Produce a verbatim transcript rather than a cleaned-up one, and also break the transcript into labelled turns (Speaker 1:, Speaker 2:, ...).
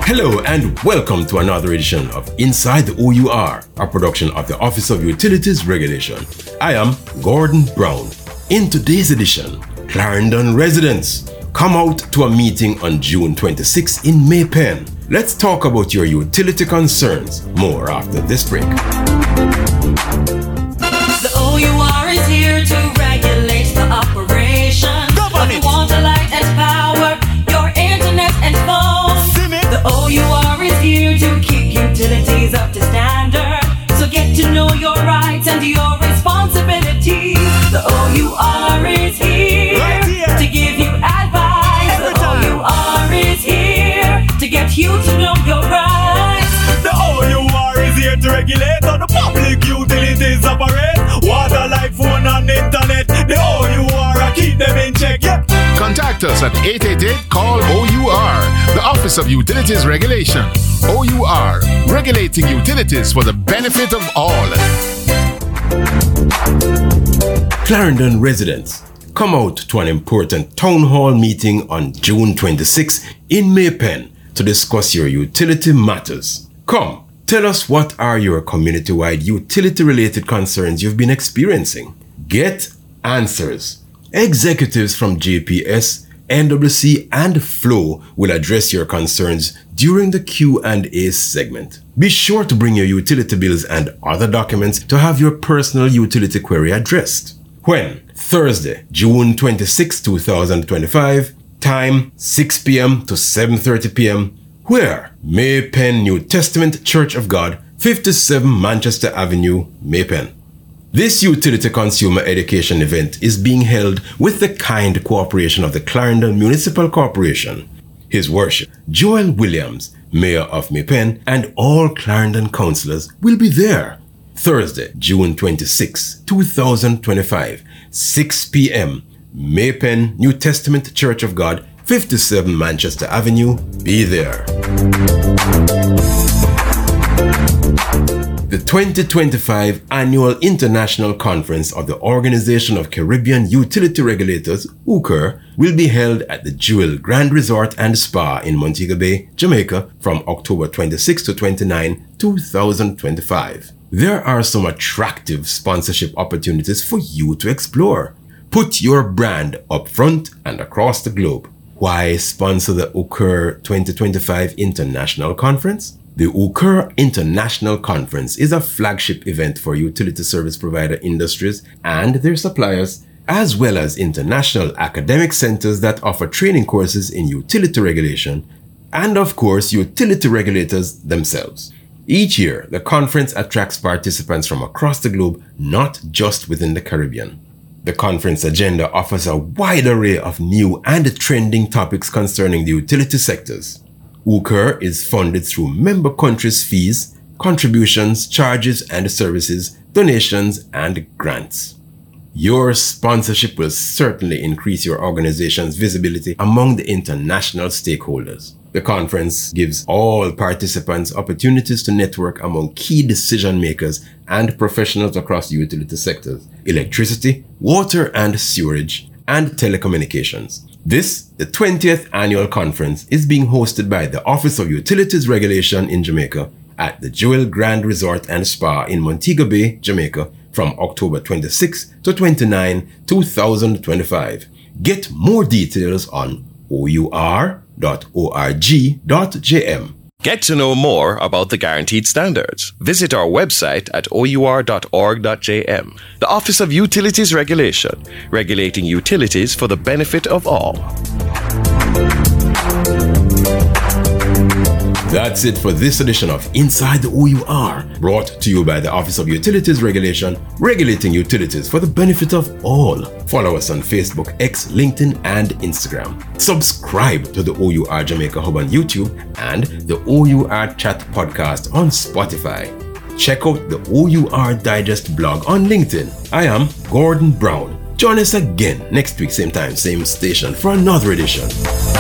Speaker 1: Hello and welcome to another edition of Inside the O U R, a production of the Office of Utilities Regulation. I am Gordon Brown. In today's edition, Clarendon residents come out to a meeting on June twenty-sixth in May Pen. Let's talk about your utility concerns. More after this break.
Speaker 2: The O U R is here to regulate the operation of the water, light and power, your internet and phone. The O U R is here to keep utilities up to standard. So get to know your rights and your responsibilities. The O U R is here, right here to give you advice. Every the time. O U R is here to get you to know your rights.
Speaker 3: The O U R is here to regulate how the public utilities operate. Water, light, phone and internet. The O U R, I keep them in check. Yep.
Speaker 4: Contact us at eight eight eight, call O U R, the Office of Utilities Regulation. O U R, regulating utilities for the benefit of all.
Speaker 1: Clarendon residents, come out to an important town hall meeting on June twenty-sixth in May Pen to discuss your utility matters. Come, tell us what are your community-wide utility-related concerns you've been experiencing. Get answers. Executives from J P S, N W C, and Flow will address your concerns during the Q and A segment. Be sure to bring your utility bills and other documents to have your personal utility query addressed. When? Thursday, June twenty-sixth, twenty twenty-five. Time six p.m. to seven thirty p.m. Where? May Pen New Testament Church of God, fifty-seven Manchester Avenue, May Pen. This utility consumer education event is being held with the kind cooperation of the Clarendon Municipal Corporation. His Worship, Joel Williams, Mayor of May Pen, and all Clarendon councillors will be there. Thursday, June twenty-sixth, twenty twenty-five, six p.m. May Pen New Testament Church of God, fifty-seven Manchester Avenue. Be there. The twenty twenty-five Annual International Conference of the Organization of Caribbean Utility Regulators, O C R, will be held at the Jewel Grand Resort and Spa in Montego Bay, Jamaica from October twenty-sixth to twenty-ninth, twenty twenty-five. There are some attractive sponsorship opportunities for you to explore. Put your brand up front and across the globe. Why sponsor the O C R twenty twenty-five International Conference? The O C R International Conference is a flagship event for utility service provider industries and their suppliers, as well as international academic centers that offer training courses in utility regulation, and of course, utility regulators themselves. Each year, the conference attracts participants from across the globe, not just within the Caribbean. The conference agenda offers a wide array of new and trending topics concerning the utility sectors. O C R is funded through member countries' fees, contributions, charges and services, donations, and grants. Your sponsorship will certainly increase your organization's visibility among the international stakeholders. The conference gives all participants opportunities to network among key decision makers and professionals across the utility sectors, electricity, water and sewerage, and telecommunications. This, the twentieth annual conference, is being hosted by the Office of Utilities Regulation in Jamaica at the Jewel Grand Resort and Spa in Montego Bay, Jamaica from October twenty-sixth to twenty-ninth, twenty twenty-five. Get more details on O U R dot org dot j m.
Speaker 5: Get to know more about the guaranteed standards. Visit our website at O U R dot org dot j m. The Office of Utilities Regulation, regulating utilities for the benefit of all.
Speaker 1: That's it for this edition of Inside the O U R, brought to you by the Office of Utilities Regulation, regulating utilities for the benefit of all. Follow us on Facebook, X, LinkedIn, and Instagram. Subscribe to the O U R Jamaica Hub on YouTube and the O U R Chat podcast on Spotify. Check out the O U R Digest blog on LinkedIn. I am Gordon Brown. Join us again next week, same time, same station, for another edition.